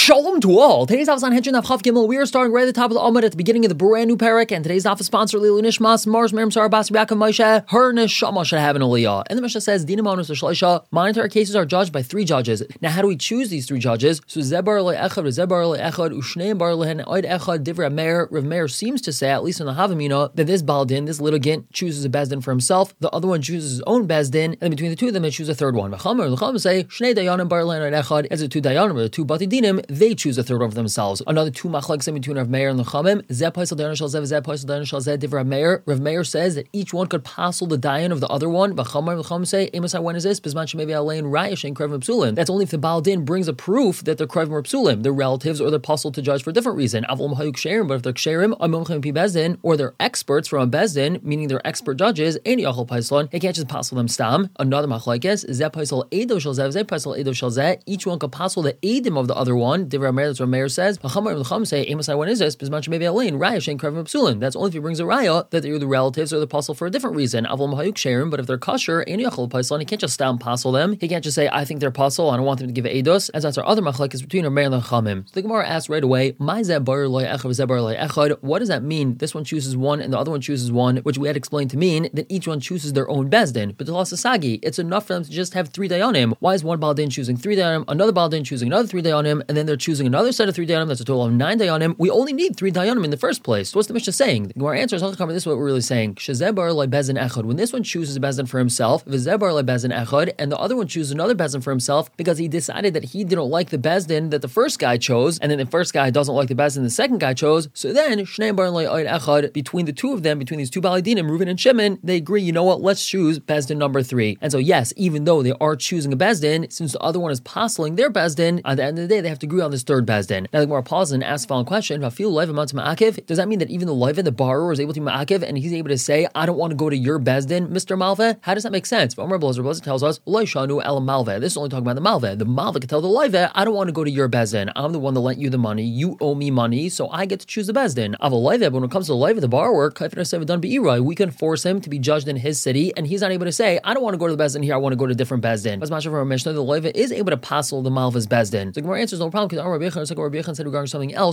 Shalom to all. Today's daf is on Henshon of Chav Gimel. We are starting right at the top of the Amud at the beginning of the brand new parak, and today's daf is sponsored Lilu Nishmas Mars Miriam Sarah Bas Yaakov Moshe. Her neshama should have an aliyah. And the Mishnah says Dinam Onus Shleisha. Monetary cases are judged by 3 judges. Now, how do we choose these 3 judges? So Zebar le'echad, Zebar le'echad, Ushneim bar lehen oid echad. Divrei Meir. Rav Meir seems to say, at least in the Havamina, that this baldin, this litigant, chooses a bezdin for himself. The other one chooses his own bezdin, and between the two of them, they choose a third one. V'chamer l'cham say Shnei dayanim bar lehen oid echad. As the 2 dayanim or the 2 batidinim, they choose a third one for themselves. Another 2 machlekes in between Rav Meir and the Chamim. Zeh paisel dayan shal zeh, zeh paisel dayan shal zeh. Divrei Rav Meir. Rav Meir says that each one could passel the dayan of the other one. V'chamer l'cham say Emasai, when is this? Bisman shemevi alein rayish and krevim psulim. That's only if the baldin brings a proof that they're krevim or psulim, they're relatives or they're passel to judge for a different reason. Avol mahayuk sherim, but if they're ksherim, amomchem pi bezdin, or they're experts from a bezdin, meaning they're expert judges, any yachol paislon, they can't just passel them stam. Another machlekes zeh paisel edo shal zeh, zeh paisel edo shal zeh. Each one could passel the edim of the other one. Divrei Rav Meir, that's what Rav Meir says. V'chamer l'cham say Emasai, when is this? Bisman shemevi alein rayish and krevim psulim. That's only if he brings a raya that they're the relatives or the passel for a different reason. Avol mahayuk sherim, but if they're kosher, any yachol paislon, he can't just stam passel them. He can't just say I think they're passel, I don't want them to give eidos. As that's our other machlekes between Rav Meir and the Chamim. So the Gemara asks right away, what does that mean? This one chooses one and the other one chooses one, which we had explained to mean that each one chooses their own bezdin. But the Lasasagi, it's enough for them to just have 3 dayanim. Why is one baldin choosing 3 dayanim, another baldin choosing another 3 dayanim, and then they're choosing another set of 3 dayanim? That's a total of 9 dayanim. We only need 3 dayanim in the first place. So what's the Mishnah saying? The Gemara answers, this is what we're really saying. When this one chooses a bezdin for himself, and the other one chooses another bezdin for himself because he decided that he didn't like the bezdin that the first guy chose, and then the first guy doesn't like the bezdin the second guy chose. So then between the two of them, between these 2 balidinim, Reuven and Shimon, they agree, you know what, let's choose bezdin number 3. And so yes, even though they are choosing a bezdin, since the other one is passing their bezdin, at the end of the day they have to agree on this 3rd bezdin. Now the Gemara pauses and asks the following question: does that mean that even the loiva, the borrower, is able to ma'akiv and he's able to say, I don't want to go to your bezdin, Mr. Malveh? How does that make sense? Omar Blazer tells us, this is only talking about the Malveh. The Malveh can tell the loiva, I don't want to go to your bezdin. I'm the one that lent you the money. You owe me money, so I get to choose the bezdin. But when it comes to the loiva, the borrower, we can force him to be judged in his city, and he's not able to say, I don't want to go to the bezdin here, I want to go to a different bezdin. As much of our Mishnah, the loiva is able to passel the Malveh's bezdin. So the Gemara answers no problem, because Rabbi Yechon said regarding something else,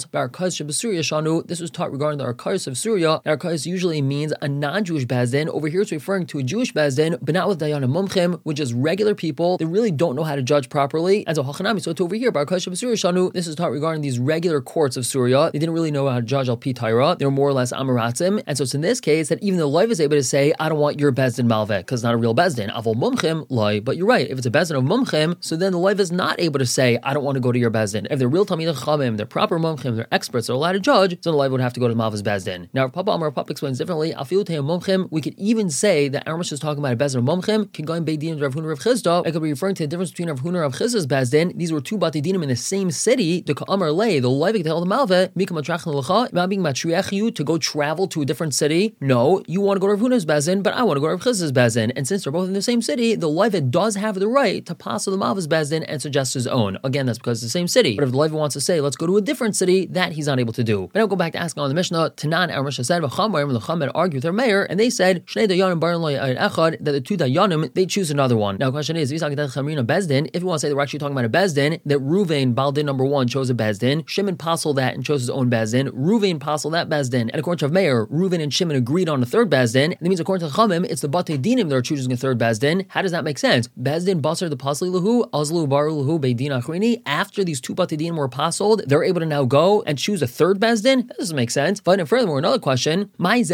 this was taught regarding the Arkais of Syria. Arkais usually means a non-Jewish bezdin. Over here it's referring to a Jewish bezdin, but not with dayanim mumchim, which is regular people. They really don't know how to judge properly. And so Hachanami, so it's over here, Arkais of Syria Shanu, this is taught regarding these regular courts of Syria. They didn't really know how to judge al pi Taira. They were more or less amaratzim. And so it's in this case that even the loiv is able to say, I don't want your bezdin malveh, because it's not a real bezdin. Avol mumchim loy. But you're right, if it's a bezdin of mumchim, so then the loiv is not able to say, I don't want to go to your bezdin. If they're real Talmidei Chachamim, they're proper mumchim, they're experts, they're allowed to judge, so the loiv would have to go to Malveh's bezdin. Now, Papa Amar Papa explains differently. We could even say that Armish is talking about a bezdin of mumchim. Can go in Beidin of Rav Huna Rav Chizda. It could be referring to the difference between Rav Huna Rav Chizda's bezdin. These were 2 batidinim in the same city. The Ka'amar lay, the loiv can tell the Malveh, Mikam Atrachan Lecha, am I being matriach you to go travel to a different city? No, you want to go to Rav Huna's bezdin, but I want to go to Rav Chizda's bezdin. And since they're both in the same city, the loiv does have the right to pass the Malveh's bezdin and suggest his own. Again, that's because it's the same city. But if the loiv wants to say, let's go to a different city, that he's not able to do. But I'll go back to asking on the Mishnah. Tanan Armish said, V'chamayim l'chamed argued with their mayor, and they said, Shnei dayanim barin lo echad, that the 2 dayanim, they choose another one. Now the question is, if you want to say that we're actually talking about a bezdin, that Reuven, baldin number 1, chose a bezdin, Shimon passel that and chose his own bezdin, Reuven passel that bezdin, and according to Meir, Reuven and Shimon agreed on a 3rd bezdin, and that means according to Chamim, it's the Batei Dinim that are choosing a 3rd bezdin. How does that make sense? Bezdin basar the pasli lahu, azlu baru lahu beidin achrini. After these 2 Batei Dinim were pasoled, they're able to now go and choose a 3rd bezdin? That doesn't make sense. But furthermore, another question,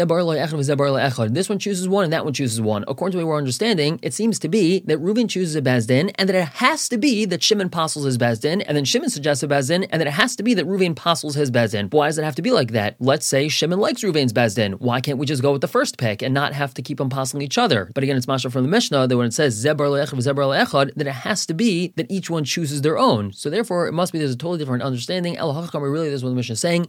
this one chooses one and that one chooses one. According to what we're understanding, it seems to be that Reuven chooses a bezdin, and that it has to be that Shimon pasels his bezdin, and then Shimon suggests a bezdin, and then it has to be that Reuven pasels his bezdin. But why does it have to be like that? Let's say Shimon likes Reuven's bezdin. Why can't we just go with the first pick and not have to keep them passeling each other? But again, it's mashal from the Mishnah that when it says zebar le'echad, that it has to be that each one chooses their own. So therefore, it must be there's a totally different understanding. Really, this is what the Mishnah is saying.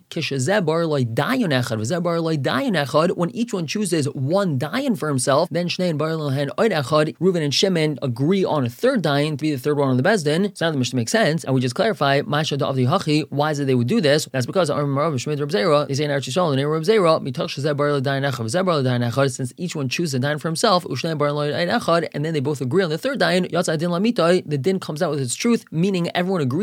When each one chooses one dayan for himself, then Shnei bar lehen oid echad, Reuven and Shimon agree on a 3rd dayan to be the 3rd one on the bezdin. So now the Mishnah makes sense, and we just clarify why is it they would do this? That's because they say in Eretz Yisrael, the name of Reb Zera, since each one chooses a dayan for himself, and then they both agree on the 3rd dayan, the din comes out with its truth, meaning everyone agrees to the din,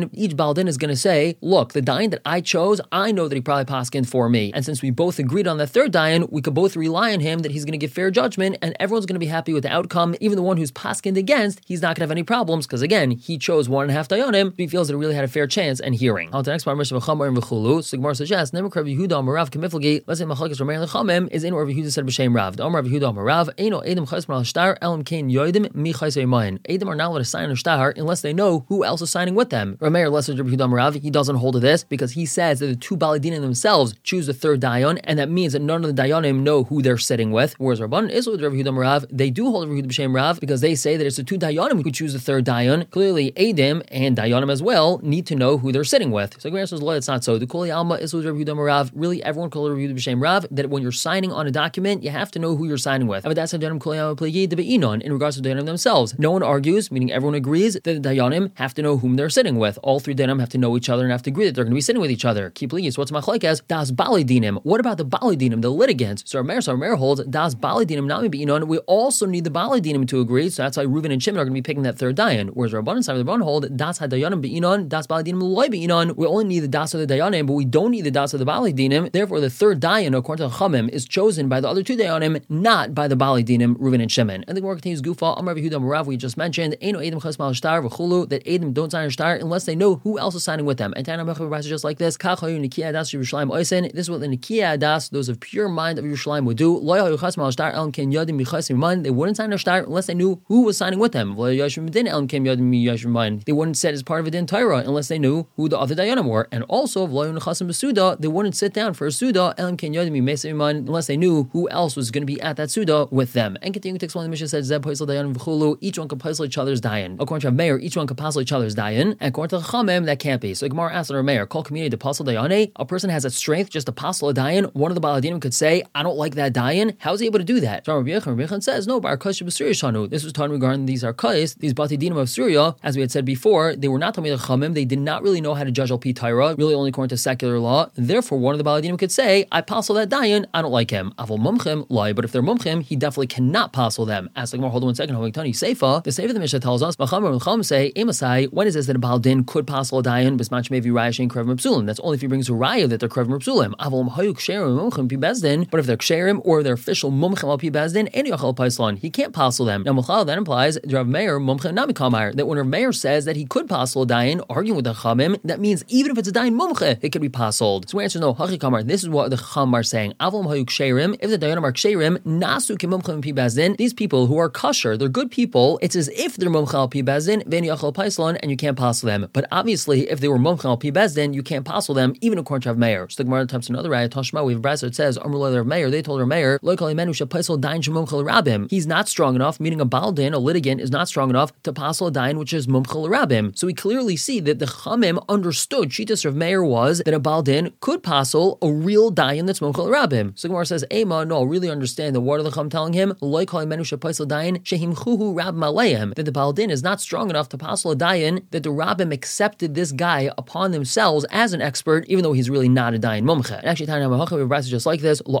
Dayan, each Baldin is going to say, look, the Dayan that I chose, I know that he probably paskined for me. And since we both agreed on the third Dayan, we could both rely on him that he's going to give fair judgment, and everyone's going to be happy with the outcome. Even the one who's paskind against, he's not going to have any problems, because again, he chose 1.5 Dayanim, he feels that he really had a fair chance and hearing. On to the next part, Mishnah V'chamar and V'chulu. So Gemara suggests, Never Rav Yehuda Amar Rav Kamiflagi, let's say Machlokes Rameir and Lechamim, is in or Rav Yehuda said B'Shem Rav. The Amar Rav Yehuda Amar Rav, Eino Edom Chayis Mar Shtar, Elam Kain Yoidim, Mi Chayis Eimayin. Edom are not allowed to sign a shtar unless they know who else is signing with them. Rameir, less than Rav Yehuda Amar Rav, he doesn't hold to this, because he says that the two Baladinim themselves choose the third Dayan, and that means that none of the Dayanim know who they're sitting with. Whereas Rabban is with Rav Yehuda Amar Rav, they do hold Rav Yehuda B'Shem Rav, because they say that it's the two Dayanim who choose the third Dayan. Clearly, Edim and Dayanim as well need to know who they're sitting with. So Gemara says, "Lo, it's not so." The Kuli Alma is with Rav Yehuda Amar Rav. Really, everyone calls Rav Yehuda B'Shem Rav that when you're signing on a document, you have to know who you're signing with. And that's Dayanim Kuli Alma Plegi de Be'inon in regards to Dayanim themselves. No one argues, meaning everyone agrees that the Dayanim have to know whom they're sitting with. All three Dayanim have to know each other and have to agree that they're going to be sitting with each other. Keep please. What's machlekes? Das Bali Dinim. What about the Bali Dinim, the litigants? So Rameir holds Das Bali Dinim Nami Be'inon. We also need the Bali Dinim to agree. So that's why Reuven and Shimon are going to be picking that third Dayan. Whereas Rabbanan side of the Rabbanan hold Das HaDayanim Be'inon, Das Bali Dinim Loi Be'inon. We only need the Das of the Dayanim, but we don't need the Das of the Bali Dinim. Therefore, the third Dayan, according to Chamim, is chosen by the other two Dayanim, not by the Bali Dinim, Reuven and Shimon. And the Gemara continues, Gufa, Amar Yehuda Amar Rav, we just mentioned, Eino Edom Chas Mal Shtar V'chulu, that Edom don't sign a shtar unless they know who else is signing with them. And Tana Mechav is just like this. Kachayu Nikiya Das Yerushalayim Oisen. This is what the Nikiya Das, those of pure mind of Yerushalayim, would do. Lo Yahu Chas Mal Shtar Elam Ken Yadim Michas Iman. They wouldn't sign a shtar unless they knew who was signing with them. Lo Yashim Din Elam Ken Yadim Miyash Iman. They wouldn't sit as part of a din Torah unless they knew who the other Dayanim were. And also, Lo Yahu Nechasim B'Suda, they wouldn't sit down for a Suda Elam Ken Yadim Miyash Iman unless they knew who else was going to be at that Suda with them. And continuing to explain, the Mishnah says, Zeb Paisel Dayanim V'chulu. Each one can paisel each other's Dayan. According to Meir, each one can paisel each other's Dayan. And according to Chamim, that can't be. So Gemara asks Meir, call community to paisel Dayane. A person has that strength just to paisel a Dayan. One of the Baladinim could say, I don't like that Dayan. How is he able to do that? So Rabbi Yechon says, no, Bar Arkash B'Surya Shanu. This was talking regarding these Arkais, these Batidinim of Surya. As we had said before, they were not Talmidei Chachamim. They did not really know how to judge al pi Torah, really only according to secular law. Therefore, one of the Baladinim could say, I paisel that Dayan. I don't like him. Avol Mumchim lie, but if they're Mumchim, he definitely cannot paisel them. Ask the Gemara, hold on 1 second. Tani Seifa. The Seifa of the Mishnah tells us, Chacham say, Emasai. When is this that a Baldin could paisel a Dayan? Bismach mevi Raya Shein Krevim Psulim. That's only if he brings a Raya that they're Krevim Psulim. Avol Hayuk Ksherim Mumchim Pi Bezdin. But if they're Ksherim or their official Mumchim al Pi Bezdin, any Yachal Paislon, he can't paisel them. Now Muchal that implies Rav Meir Mumchim Nami Kamar. That when Rav Meir says that he could paisel a Dayan, arguing with the Chamim, that means even if it's a Dayan Mumche, it could be paiseled. So we answer no. Hachi Kamar. This is what the Chacham are saying. Avol Hayuk Ksherim. If the Dayanim are Ksherim, Nasu Ki Mumchim Pi Bezdin. These people who are kosher, they're good people. It's as if they're Mumchim al Pi Bezdin, Veni Yachal Paislon, and you can't paisel them. But obviously, if they were Mumchim al Pi Bezdin, you can't paisel them, even according to Rav Meir. So the Gemara attempts another Raya Tashma. We have a brayso that says, Amrullah Rav Meir. They told Rav Meir, Lo Kali Menu Shel Paisel Dayan Shemumchil Rabim. He's not strong enough, meaning a Baldin, a litigant, is not strong enough to paisel a Dayan which is Mumchil Rabim. So we clearly see that the Chamim understood. Shitas Rav Meir was that a Baldin could paisel a real Dayan that's Mumchil Rabim. So the Gemara says, Ema, no, really understand that what are the Chacham telling him? Lo Kali Menu Shel Paisel Dayan Shehim Chuhu Rab Maleim. That the Baldin is not strong enough to paisel a Dayan, that the Rabbim accepted this guy upon themselves as an expert, even though he's really not a Dayan Mumche. And actually, Tanya Mahacha, we have a just like this. A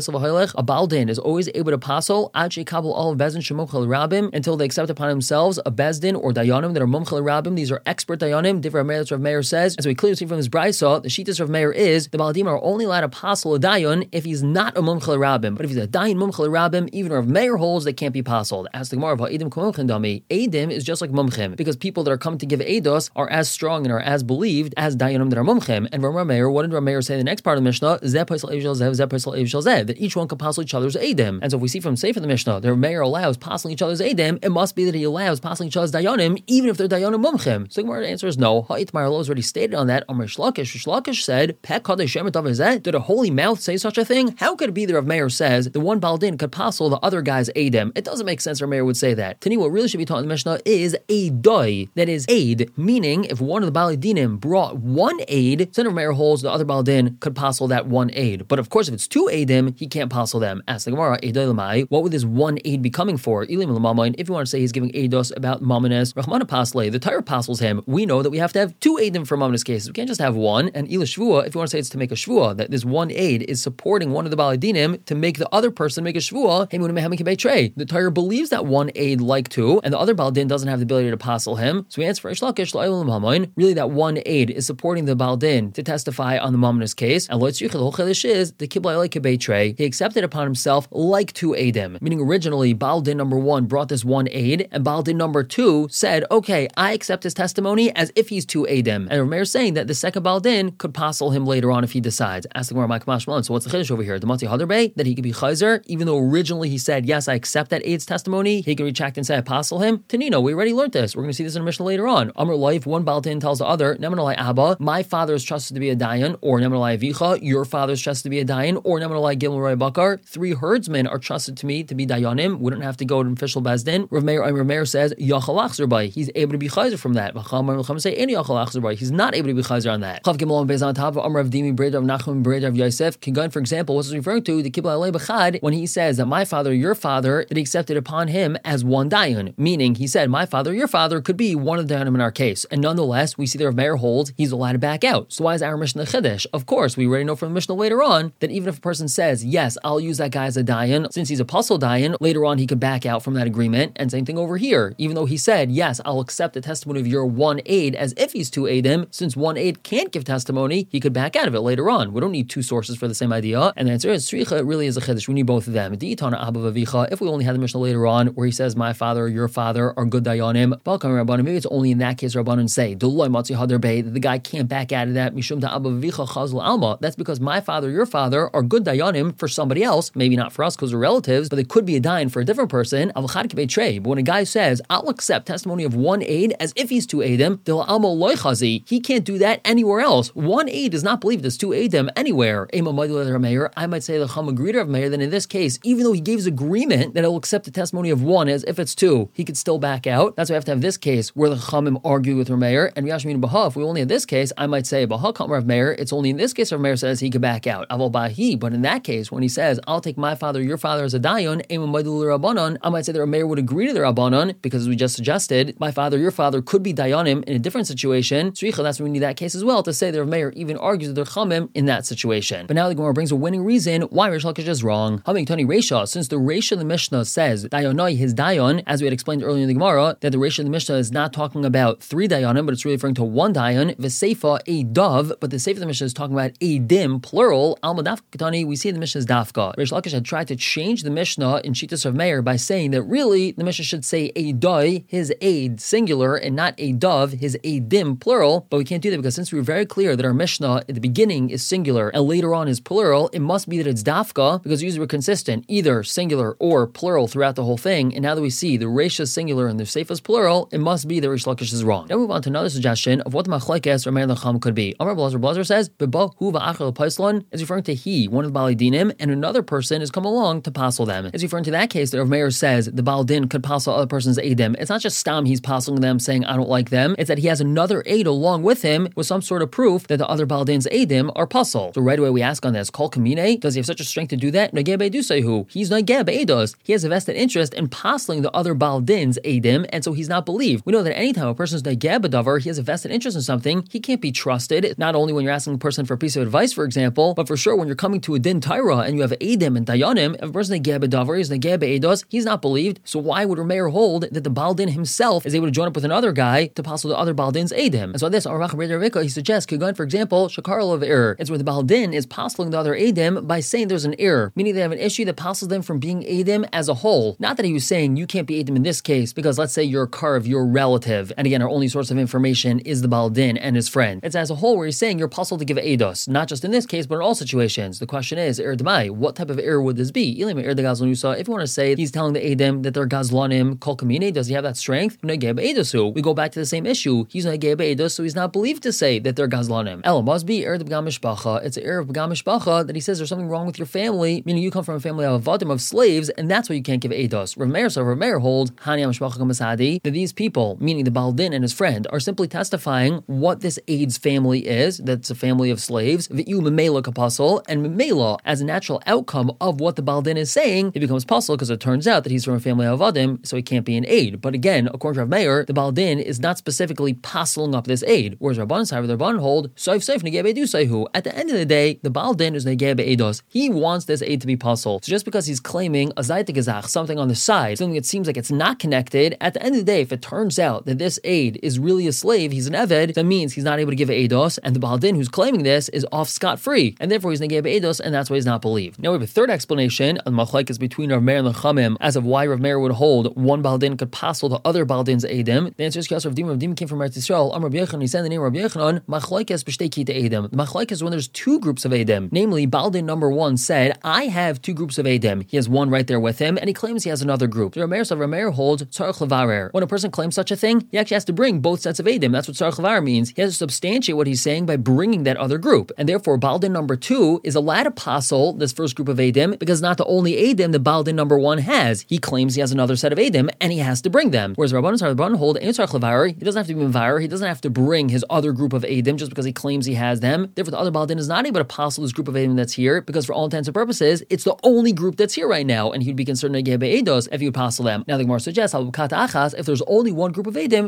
Baldin is always able to paisel Ad Sheikabel All Bezdin Shemumchel Rabbim until they accept upon themselves a Bezdin or Dayanim that are Mumchel Rabbim. These are expert Dayanim. Different Rav Meir says. And so we clearly see from this brayso, the Shitas Rav Meir is the Baldim are only allowed to paisel a Dayan if he's not a Mumchel Rabbim. But if he's a Dayan Mumchel Rabbim, even Rav Meir holds they can't be paiseled. Ask the Gemara about Edim Kumumchin Dami. Edim is just like Mumchim because people that are coming to give Eidos are as strong and are as believed as Dayanim that are Mumchim. And Rav Meir, what did Rav Meir say in the next part of the Mishnah? Zeh Paisel Ev Shel Zev, Zeh Paisel Ev Shel Zev. That each one can paisel each other's Edim. And so if we see from Sefer the Mishnah, the Rav Meir allows paisel each other's Edim, it must be that he allows paisel each other's Dayanim, even if they're Dayanim Mumchim. So the Gemara answer is no. Ha'itmar Lo has already stated on that. Amr Shlakish. Shlakish said, Pek Kadesh Shemet Avazeh. Did a holy mouth say such a thing? How could it be that Rav Meir says the one Baldin could paisel the other guy's Edim? It doesn't make sense Rav Meir would say that. Tani, what really should be taught in the Mishnah is Eidoi. That is aid, meaning if one of the Baladinim brought one aid, then Rav Meir holds the other Baldin could paisel that one aid. But of course, if it's two Eidim, he can't paisel them. Ask the Gemara, Eidoi Lamai, what would this one aid be coming for? Ilim Lamamain, if you want to say he's giving Eidos about Mamanes, Rachmana Pasle, the Torah pasels him. We know that we have to have two Eidim for Mamanes cases. We can't just have one. And Ila Shvua, if you want to say it's to make a Shvua, that this one aid is supporting one of the Baladinim to make the other person make a Shvua, the Torah believes that one aid like two, and the other Baldin doesn't have the ability to paisel him. So we answer for Ish Lakish, really that one aid is supporting the Baldin to testify on the Mamonas case. And the whole chiddush is the Kiblai Kibay Trey. He accepted upon himself like two aidim, meaning originally Baldin number 1 brought this one aid, and Baldin number 2 said, okay, I accept his testimony as if he's two aidim. And Rav Meir is saying that the second Baldin could passel him later on if he decides. Ask the Gemara, Mike Mashmalon. So what's the chiddush over here? The Matzi Hadarbe, that he could be chayzer, even though originally he said, yes, I accept that aid's testimony. He can retract and say, I passel him. Tanino, we already learned this. We're going to see this in a Mishnah later on. Amr Life, one Baldin tells the other, Nemanalai Abba, my father is trusted to be a dayan, or Nemanalai Avicha, your father is trusted to be a dayan, or Nemanalai Gimel Rai Bakar, 3 herdsmen are trusted to me to be dayanim. We don't have to go to an official bezdin. Rav Meir says, Yachalach Zerbai, he's able to be chayzer from that. Say any Yachalach Zerbai, he's not able to be chayzer on that. Chav Gimel Bezan Tav, Amr of Dimi, Breda of Nachum, Breda of Yosef. Kigan, for example, what's referring to the Kibbutz Alei B'chad when he says that my father, your father, that he accepted upon him as one dayan, meaning he said, my father, your father could be one of the dayanim in our case. And nonetheless, we see that Rav Meir holds he's allowed to back out. So why is our Mishnah Chiddush? Of course, we already know from the Mishnah later on that even if a person says, yes, I'll use that guy as a dayan, since he's a puzzle dayan, later on he could back out from that agreement. And same thing over here. Even though he said, yes, I'll accept the testimony of your one aid as if he's two aidim, since one aid can't give testimony, he could back out of it later on. We don't need 2 sources for the same idea. And the answer is, Sricha really is a chiddush. We need both of them. If we only had the Mishnah later on where he says, my father or your father are good dayanim, maybe it's only in that case Rabbanan say, that the guy can't back out of that. That's because my father, your father are good dayanim for somebody else, maybe not for us because we're relatives, but they could be a dayan for a different person. But when a guy says, I'll accept testimony of one aid as if he's two aidim, he can't do that anywhere else. One aid is not believed as two aidim anywhere. I might say the Chum agreed of Meir, then in this case, even though he gave his agreement that he'll accept the testimony of one as if it's two, he could still back out. That's why we have to have this case where the Chumim argue with Rav Meir, and Yashmin Baha, if we only had this case, I might say Baha Kam Rav Meir, it's only in this case Rav Meir says he could back out. Aval Bahi, but in that case, when he says, I'll take my father, your father as a dayan, I might say that Rav Meir would agree to the Rabbanon, because as we just suggested, my father, your father could be dayanim in a different situation. Sricha, that's when we need that case as well to say that Rav Meir even argues with the Chumim in that situation. But now the Gemara brings a winning reason why Reish Lakish is wrong. Tani Reisha, since the Reisha of the Mishnah says Dayanai his dayan, as we had explained earlier in the Gemara, that the Reisha of the Mishnah is not talking about 3 dayanim, but it's really referring to one dayan. V'seifa a dove, but the Seifa of the Mishnah is talking about a dim, plural. Alma dafka Tani, we see the Mishnah's dafka. Reish Lakish had tried to change the Mishnah in Shitas of Meir by saying that really the Mishnah should say a doi, his aid, singular, and not a dove, his adim, plural. But we can't do that because since we were very clear that our Mishnah at the beginning is singular and later on is plural, it must be that it's dafka because usually we're consistent, either singular or plural throughout the whole thing. And now that we see the Reisha is singular and the Seifa is plural, it must be that Reish Lakish is wrong. Now we move on to another suggestion of what the machlekes Rav Meir and the Chum could be. Amar Blazer says, Beba hu va'achel paislon is referring to he, one of the Baalei Dinim, and another person has come along to passel them. It's referring to that case that Rav Meir says the Baal Din could passel other person's aidim. It's not just stam he's passeling them saying I don't like them. It's that he has another aid along with him with some sort of proof that the other Baal Din's aidim are passel. So right away we ask on this, Kol Kamine, does he have such a strength to do that? Nageh be'edusehu. He's nageh be'edos. He has a vested interest in passeling the other Baal Din's aidim, and so he's not believed. We know that anytime a person's nageh be'davar, he has a vested interest in something, he can't be trusted. Not only when you're asking a person for a piece of advice, for example, but for sure when you're coming to a din Taira and you have aidim and dayanim, if a person nageh be'davar, he's nageh be'edos, he's not believed. So why would Rav Meir hold that the Baal Din himself is able to join up with another guy to passel the other Baal Din's aidim? And so this, he suggests, for example, shakar of error. It's where the Baal Din is passeling the other aidim by saying there's an error, meaning they have an issue that passels them from being aidim as a whole. Not that he was saying you can't be aidim in this case because let's say you're a karv, your relative, and again our only source of information is the Baal Din and his friend. It's as a whole where he's saying you're passel to give eidos, not just in this case but in all situations. The question is, er demai, what type of error would this be? If you want to say he's telling the aidim that they're gazlanim kol kamine, does he have that strength? We go back to the same issue. He's nageh be'edos, so he's not believed to say that they're gazlanim. Ela must be er de b'gam mishpacha. It's an error of b'gam mishpacha that he says there's something wrong with your family, meaning you come from a family of avadim, of slaves, and that's why you can't give eidos. Rav Meir holds hani mishpacha kamasadi that these people, meaning the Baal Din and his friend, are simply testifying what this aid's family is. That's a family of slaves. V'yu memela kapasel, and memela as a natural outcome of what the Baal Din is saying, it becomes possible because it turns out that he's from a family of avadim, so he can't be an aid. But again, according to Rav Meir, the Baal Din is not specifically passeling up this aid. Whereas Rabbanan side, the Rabbanan hold soif negeh be'edusehu. At the end of the day, the Baal Din is negeh be'edos. He wants this aid to be passel. So just because he's claiming a zayt something on the side, something that seems like it's not connected, at the end of the day, if it turns out that this aid is really only a slave, he's an Eved, that means he's not able to give Eidos, and the Baal Din who's claiming this is off scot-free, and therefore he's going to give Eidos, and that's why he's not believed. Now we have a third explanation, the machlokes between Rav Meir and the Chamim, as of why Rav Meir would hold one Baal Din could passel the other Baal Din's Eidim. The answer is because Rav Dim came from Eretz Yisrael. Amar Rabbi Yochanan, he said the name Rav Yochanan, machlokes b'shtei kita Eidim. The machlokes is when there's two groups of Eidim. Namely, Baal Din number one said, I have two groups of Eidim. He has one right there with him, and he claims he has another group. Rav Meir holds tzarich levarer. When a person claims such a thing, he actually has to bring both sets of Eidim. That's what tzarich levarer means. He has to substantiate what he's saying by bringing that other group. And therefore, Baal Din number two is allowed to passel this first group of Eidim because not the only Eidim the Baal Din number one has. He claims he has another set of Eidim, and he has to bring them. Whereas Rabbanan hold ein tzarich levarer. He doesn't have to be mevarer. He doesn't have to bring his other group of Eidim just because he claims he has them. Therefore, the other Baal Din is not able to passel this group of Eidim that's here because for all intents and purposes, it's the only group that's here right now, and he'd be concerned to get Eidos if he would passel them. Now the Gemara suggests, if there's only one group of Eidim,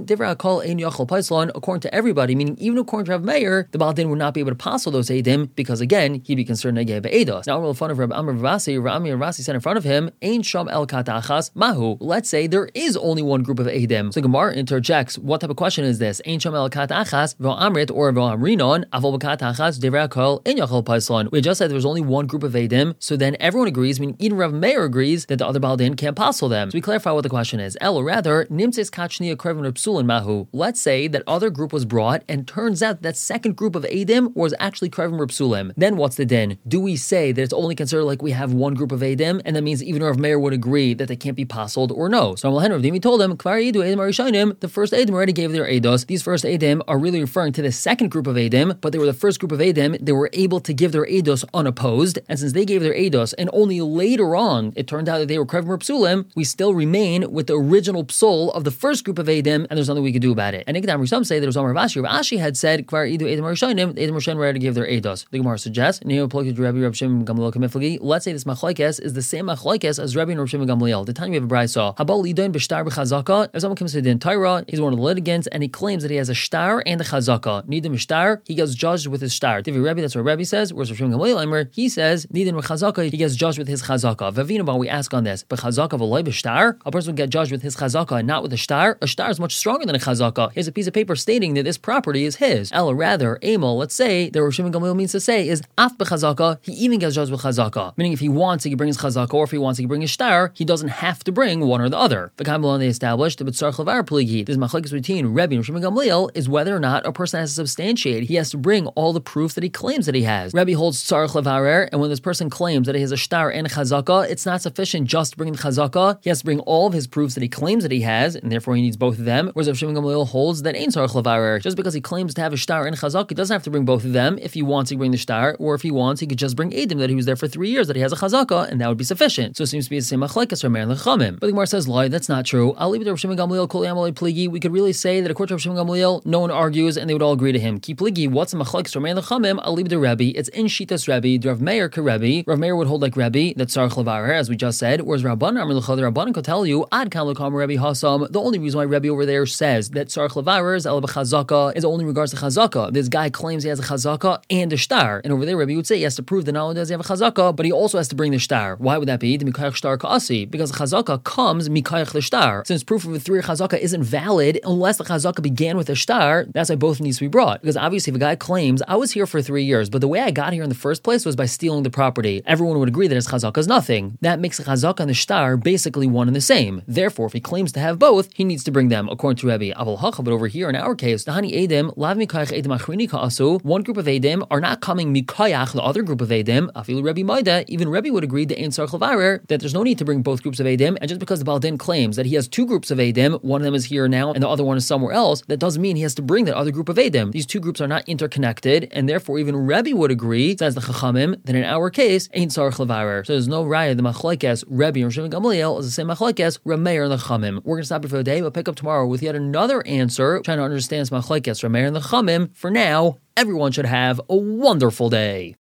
according to everybody, meaning even according to Rav Meir, the Baal Din would not be able to passel those Eidim because again, he'd be concerned to get Eidos. Now in front of Rav Amr Vasi, Rav Amir Vasi said in front of him, Ein Sham El Katachas Mahu. Let's say there is only one group of Eidim. So Gemara interjects, what type of question is this? Ein Sham El Katachas V'Amrit or V'Amrinon Avol Katachas Divrei Kol Ein Yachol Paislon. We just said there was only one group of Eidim, so then everyone agrees, meaning even Rav Meir agrees that the other Baal Din can't passel them. So we clarify what the question is. Or rather, Nimtzis Kachnia Krevin Psulin Mahu. Let's say that other group was brought, and turns out that second group of Eidim was actually Krevin Psulim. Then what's the din? Do we say that it's only considered like we have one group of Eidim, and that means even Rav Meir would agree that they can't be passeled, or no? So Rav Dimi told him, the first Eidim already gave their Eidos. These first Eidim are really referring to the second group of Eidim, but they were the first group of Eidim. They were able to give their Eidos unopposed, and since they gave their Eidos, and only later on it turned out that they were Krevim Psulim, we still remain with the original psul of the first group of Eidim, and there's nothing we could do about it. And some say there was Amar Rav Ashi had said, Kvar Idu Eidim Rishonim, the Eidim Rishonim were to give their Eidos. The Gemara suggests, let's say this machlokes is the same machlokes as Rabbi and Rav Shimon Gamliel. The time we have a brayso. Habal lidoin b'shtar b'chazaka. If someone comes to the din Torah, he's one of the litigants, and he claims that he has a shtar and a chazaka. Nidim shtar, he gets judged with his shtar. Divi Rabbi, that's what Rabbi says. Whereas Rav Shimon Gamliel, he says nidim chazaka, he gets judged with his chazaka. Vavina, we ask on this, but chazaka v'loy b'shtar, a person would get judged with his chazaka and not with a shtar. A shtar is much stronger than a chazaka. Here's a piece of paper stating that this property is his. Ella rather, Emil, let's say that Rav Shimon Gamliel means to say is af b'chazaka, he even gets judged with chazaka. Meaning if he wants, he can bring his chazaka, or if he wants, he can bring his shtar, he doesn't have to bring one or the other. The Kabbalah they established, but tzarich levar pligi, this machlokes between Rebbe and Rav Shimon Gamliel is whether or not a person has to substantiate. He has to bring all the proof that he claims that he has. Rebbe holds tzarich levarer, and when this person claims that he has a shtar and a chazaka, it's not sufficient just to bring the chazaka. He has to bring all of his proofs that he claims that he has, and therefore he needs both of them. Whereas Rav Shimon Gamliel holds that ain't tzarich levarer. Just because he claims to have a shtar and a chazaka, he doesn't have to bring both of them. If he wants, he can bring the shtar, or if he wants, he could just bring Eidim that he was there for 3 years, that he has a chazaka, and that would be sufficient. So it seems to be the same machlekes Rav Meir and the Chamim. But the Gemara says, lie, that's not true. I'll leave it to Rav Shimon Gamliel, kol yamalei pligi. We could really say that according to Rav Shimon Gamliel, no one argues, and they would all agree to him. Ki pligi, what's the machlekes Rav Meir and the Chamim? I'll leave it to Rebbe. It's in Shitas Rebbe. Rav Meir ka Rebbe. Rav Meir would hold like Rebbe, that's tzarich levarer, as we just said. Whereas Rabban Amar L'cha, the Rabban could tell you, ad kam l'kam Rebbe Hasam. The only reason why Rebbe over there says that tzarich levarer is el b'chazaka is only in regards to chazaka. This guy claims he has a chazaka and a shtar, and over there Rebbe would say he has to prove that not only does he have a chazaka, but he also has to bring the shtar. Why would that be? The mikayach shtar ka'asi, because the chazaka comes mikayach the shtar. Since proof of a 3 chazaka isn't valid unless the chazaka began with a shtar, that's why both needs to be brought. Because obviously if a guy claims, I was here for 3 years, but the way I got here in the first place was by stealing the property, everyone would agree that his chazaka is nothing. That makes the chazaka and the shtar basically one and the same. Therefore, if he claims to have both, he needs to bring them, according to Rebbe. But over here in our case, Dahani Eidim, Lav Mikayach Eidim Achrini Ka'asu, one group of Eidim are not coming Mikayach, the other group of Eidim, Afilu Rebbe Maida, even Rebbe would agree that Ein Tzarich Levarer, that there's no need to bring both groups of Eidim, and just because the Baal Din claims that he has 2 groups of Eidim, one of them is here now and the other one is somewhere else, that doesn't mean he has to bring that other group of Eidim. These 2 groups are not interconnected, and therefore even Rebbe would agree, says the Chachamim, that in our case, Ein Tzarich Levarer. So there's no raya, the machlokes Rebbe and Shimon Gamliel is the same machlokes Rav Meir and the Chachamim. We're going to stop here for the day. We'll pick up tomorrow with yet another answer, trying to understand this machlokes Rav Meir and the Chachamim. For now, everyone should have a wonderful day.